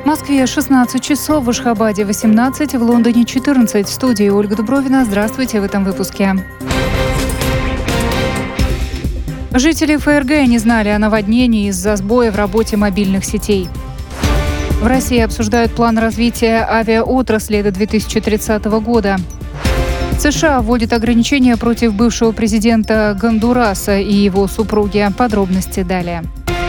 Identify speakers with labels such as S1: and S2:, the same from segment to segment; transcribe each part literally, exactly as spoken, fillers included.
S1: В Москве шестнадцать часов, в Ашхабаде восемнадцать, в Лондоне четырнадцать. В студии Ольга Дубровина. Здравствуйте в этом выпуске. Жители ФРГ не знали о наводнении из-за сбоя в работе мобильных сетей. В России обсуждают план развития авиаотрасли до две тысячи тридцатого года. США вводит ограничения против бывшего президента Гондураса и его супруги. Подробности далее.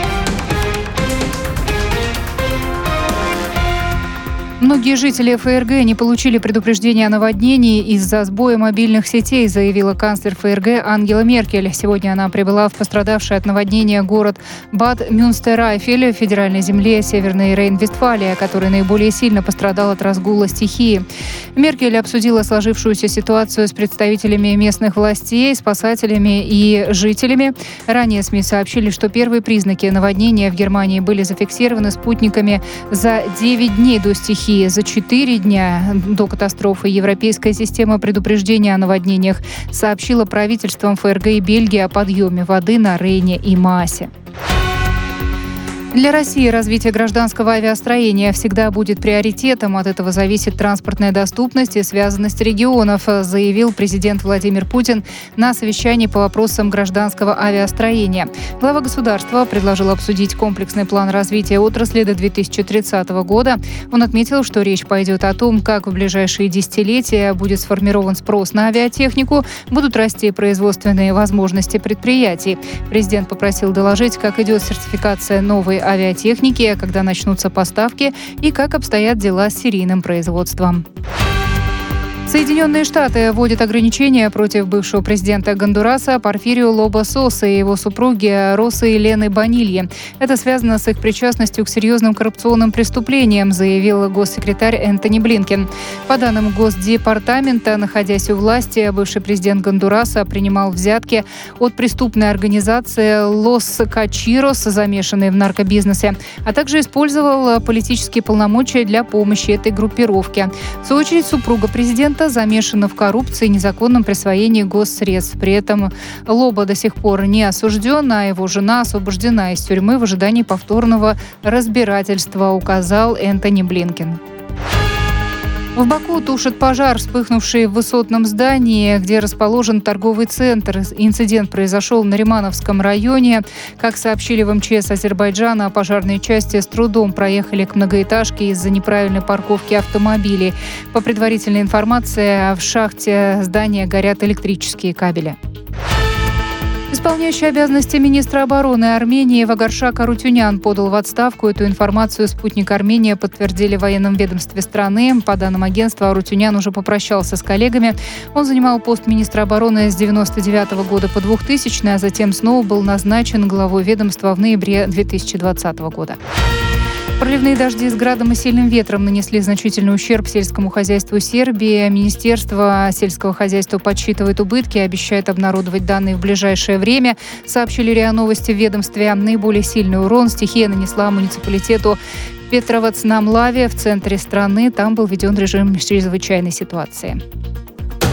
S1: Многие жители ФРГ не получили предупреждения о наводнении из-за сбоя мобильных сетей, заявила канцлер ФРГ Ангела Меркель. Сегодня она прибыла в пострадавший от наводнения город Бад Мюнстерайфель в федеральной земле Северной Рейн-Вестфалия, который наиболее сильно пострадал от разгула стихии. Меркель обсудила сложившуюся ситуацию с представителями местных властей, спасателями и жителями. Ранее СМИ сообщили, что первые признаки наводнения в Германии были зафиксированы спутниками за девять дней до стихии. За четыре дня до катастрофы Европейская система предупреждения о наводнениях сообщила правительствам ФРГ и Бельгии о подъеме воды на Рейне и Маасе. Для России развитие гражданского авиастроения всегда будет приоритетом. От этого зависит транспортная доступность и связанность регионов, заявил президент Владимир Путин на совещании по вопросам гражданского авиастроения. Глава государства предложил обсудить комплексный план развития отрасли до две тысячи тридцатого года. Он отметил, что речь пойдет о том, как в ближайшие десятилетия будет сформирован спрос на авиатехнику, будут расти производственные возможности предприятий. Президент попросил доложить, как идет сертификация новой авиатехники, когда начнутся поставки и как обстоят дела с серийным производством. Соединенные Штаты вводят ограничения против бывшего президента Гондураса Порфирио Лоба Соса и его супруги Росы Елены Бонильи. Это связано с их причастностью к серьезным коррупционным преступлениям, заявил госсекретарь Энтони Блинкен. По данным Госдепартамента, находясь у власти, бывший президент Гондураса принимал взятки от преступной организации Лос Качирос, замешанной в наркобизнесе, а также использовал политические полномочия для помощи этой группировке. В свою очередь, супруга президента замешана в коррупции и незаконном присвоении госсредств. При этом Лоба до сих пор не осужден, а его жена освобождена из тюрьмы в ожидании повторного разбирательства, указал Энтони Блинкен. В Баку тушат пожар, вспыхнувший в высотном здании, где расположен торговый центр. Инцидент произошел в Наримановском районе. Как сообщили в МЧС Азербайджана, пожарные части с трудом проехали к многоэтажке из-за неправильной парковки автомобилей. По предварительной информации, в шахте здания горят электрические кабели. Исполняющий обязанности министра обороны Армении Вагаршак Арутюнян подал в отставку. Эту информацию «Спутник Армения» подтвердили в военном ведомстве страны. По данным агентства, Арутюнян уже попрощался с коллегами. Он занимал пост министра обороны с девяносто девятого года по двухтысячный, а затем снова был назначен главой ведомства в ноябре две тысячи двадцатого года. Проливные дожди с градом и сильным ветром нанесли значительный ущерб сельскому хозяйству Сербии. Министерство сельского хозяйства подсчитывает убытки и обещает обнародовать данные в ближайшее время, сообщили РИА Новости в ведомстве. Наиболее сильный урон стихия нанесла муниципалитету Петровац на Млаве в центре страны. Там был введен режим чрезвычайной ситуации.